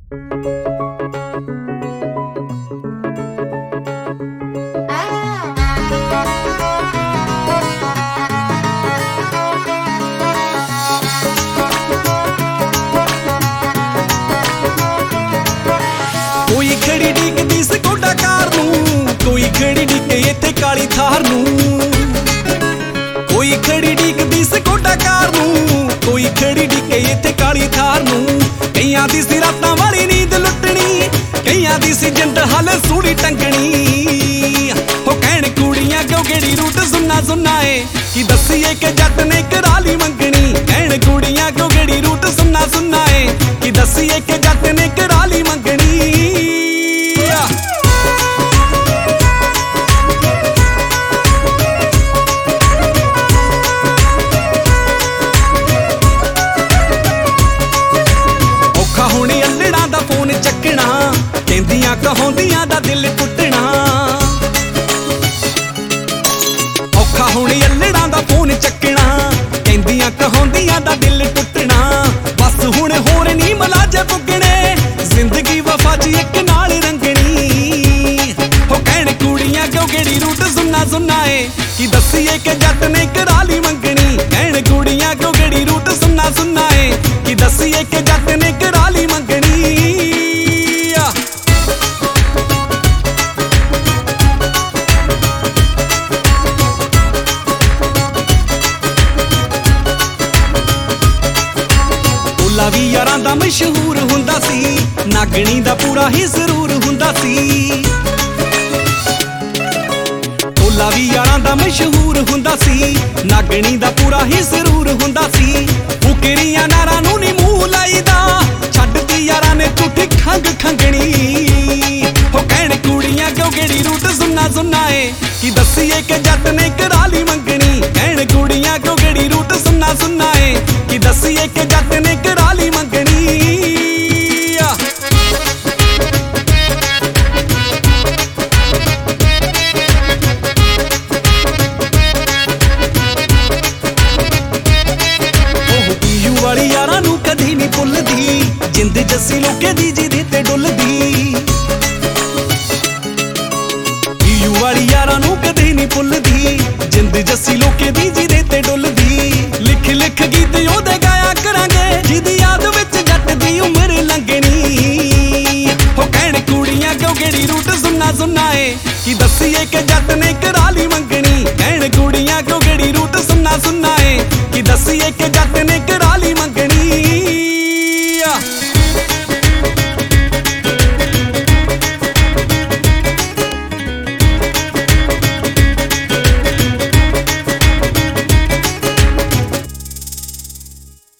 कोई खड़ी डिगदी स्कूटा कार नूं, कोई खड़ी डिगे इत्थे काली थार नूं। कोई खड़ी डिगदी स्कूटा कार नूं, कोई खड़ी डिगे इत्थे काली थार नूं। कईयां दी सी रातां वाली नींद लुटनी, कईयां दी सी जिंद हाले सूली टंगनी। हो कहण कुड़ियां क्यों केड़ी रूट सुनना सुनना है, कि दसीए कि जट ने कराली मंगनी। कहण कुड़ियां क्यों केड़ी रूट सुनना सुनना है, कि दसीए कि जट ने कराली मंगनी। फोन चकना कहंदियां कहाउंदियां दा दिल टुटना। औखा हुण अल्लड़ां दा फोन चकना कहंदियां कहाउंदियां दा दिल टुटना। बस हुण होर नी मलाजे पुगने, जिंदगी वफा च इक नाल रंगनी। हो कहण कुड़ियां क्यों केड़ी रूट सुनना सुनना है, कि दसीए कि जट ने कराली मंगनी। कहण कुड़ियां क्यों केड़ी रूट सुनना सुनना है, कि दसीए कि जट ने कराली मंगनी। भी यारां दा मशहूर हुंदा सी, नागणी दा पूरा ही जरूर हुंदा सी। ढोला भी यारां दा मशहूर हुंदा सी, नागणी दा पूरा ही जरूर हुंदा सी। फुकरियां नारां नूं नी मूंह लाईदा, छड्डती यारां ने झूठी खंग खंगणी। हो कहण कुड़ियां क्यों केड़ी रूट सुनना सुनना है, कि दसीए कि जट ने कराली मंगनी। कहण कुड़ियां क्यों केड़ी रूट सुनना सुनना है, कि दसीए कि जट ने कराली मंगनी। वाली यारां नूं कदी नी भुलदी, जिंद जस्सी लोके दी जिदे ते डुलदी।